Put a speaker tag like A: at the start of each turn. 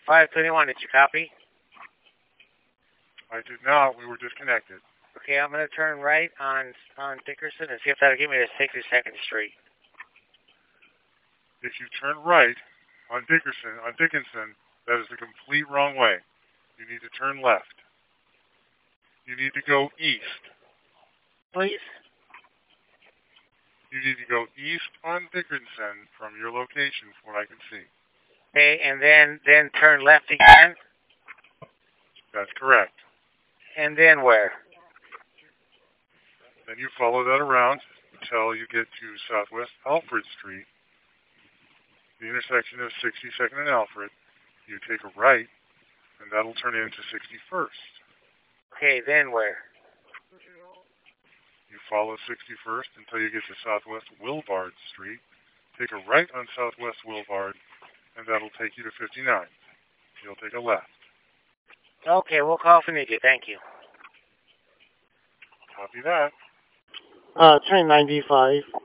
A: 521, did you copy?
B: I did not. We were disconnected.
A: Okay, I'm going to turn right on Dickerson and see if that'll give me to 62nd Street.
B: If you turn right on Dickinson, that is the complete wrong way. You need to turn left. You need to go east.
A: Please?
B: You need to go east on Dickinson from your location, from what I can see.
A: Okay, and then turn left again?
B: That's correct.
A: And then where?
B: Then you follow that around until you get to Southwest Alfred Street, the intersection of 62nd and Alfred. You take a right, and that'll turn into 61st.
A: Okay, then where?
B: You follow 61st until you get to Southwest Wilbard Street. Take a right on Southwest Wilbard, and that'll take you to 59th. You'll take a left.
A: Okay, we'll call if we need you. Thank you.
B: Copy that.
C: Train 95.